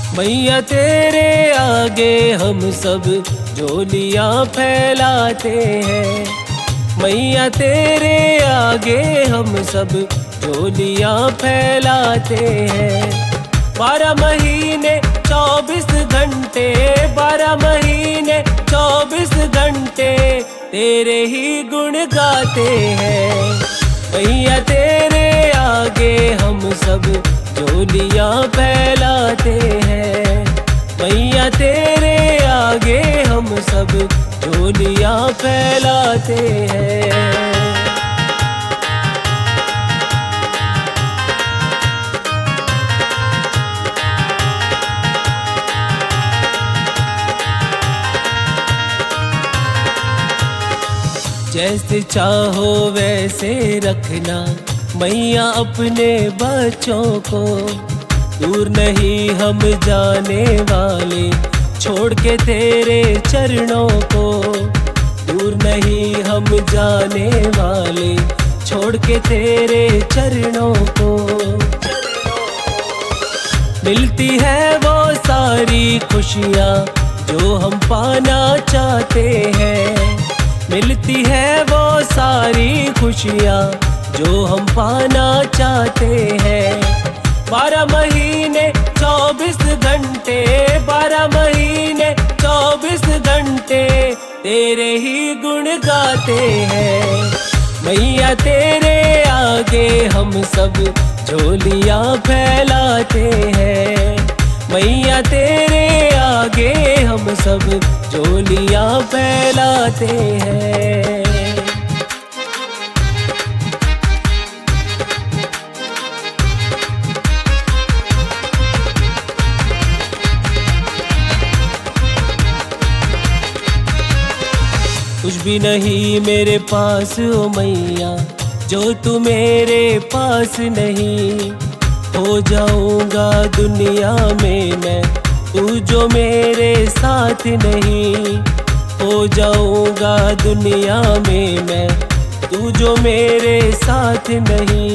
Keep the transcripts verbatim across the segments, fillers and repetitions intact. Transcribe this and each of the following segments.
मैया तेरे आगे हम सब झोलियाँ फैलाते हैं। मैया तेरे आगे हम सब झोलियाँ फैलाते हैं। बारह महीने चौबीस घंटे, बारह महीने चौबीस घंटे तेरे ही गुण गाते हैं। मैया तेरे आगे हम सब झोलियाँ फैलाते हैं। मैया तेरे आगे हम सब झोलियाँ फैलाते हैं। जैसे चाहो वैसे रखना मैया अपने बच्चों को। दूर नहीं हम जाने वाले छोड़ के तेरे चरणों को। दूर नहीं हम जाने वाले छोड़ के तेरे चरणों को। मिलती है वो सारी खुशियाँ जो हम पाना चाहते हैं। मिलती है वो सारी खुशियाँ जो हम पाना चाहते हैं। बारह महीने चौबीस घंटे, बारह महीने चौबीस घंटे तेरे ही गुण गाते हैं। मैया तेरे आगे हम सब झोलियाँ फैलाते हैं। मैया तेरे आगे हम सब झोलियाँ फैलाते हैं। कुछ भी नहीं मेरे पास ओ मैया, जो तू मेरे पास नहीं। हो जाऊंगा दुनिया में मैं, तू जो मेरे साथ नहीं। हो जाऊंगा दुनिया में मैं, तू जो मेरे साथ नहीं।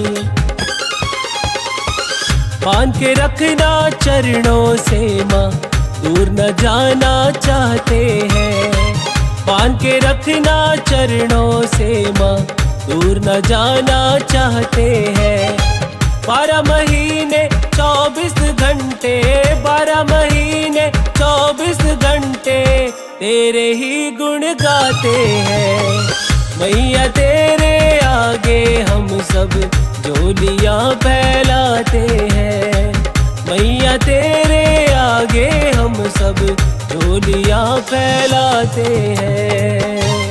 बांध के रखना चरणों से माँ, दूर न जाना चाहते हैं। बांध के रखना चरणों से माँ, दूर न जाना चाहते हैं। बारह महीने चौबीस घंटे, बारह महीने चौबीस घंटे तेरे ही गुण गाते हैं। मैया तेरे आगे हम सब झोलियाँ फैलाते हैं। मैया तेरे आगे हम सब झोलियाँ फैलाते हैं।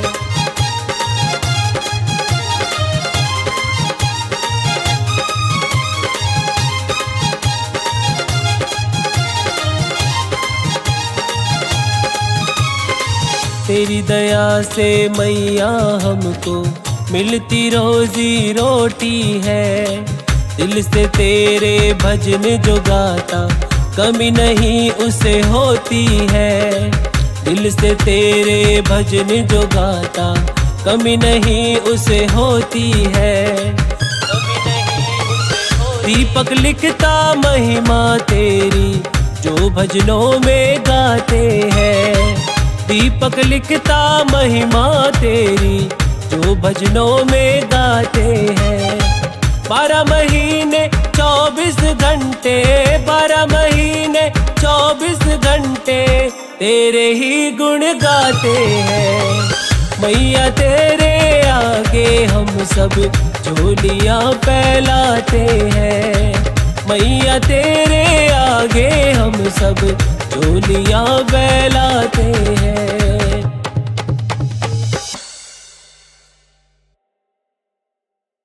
तेरी दया से मैया हमको मिलती रोजी रोटी है। दिल से तेरे भजन जो गाता कमी नहीं उसे होती है। दिल से तेरे भजन जो गाता कमी नहीं उसे होती है। कमी नहीं उसे होती। दीपक लिखता महिमा तेरी जो भजनों में गाते हैं। दीपक लिखता महिमा तेरी जो भजनों में गाते हैं। बारह महीने चौबीस घंटे, बारह महीने चौबीस घंटे तेरे ही गुण गाते हैं। मैया तेरे आगे हम सब झोलियाँ फैलाते हैं। मैया तेरे आगे हम सब झोलियाँ फैलाते हैं।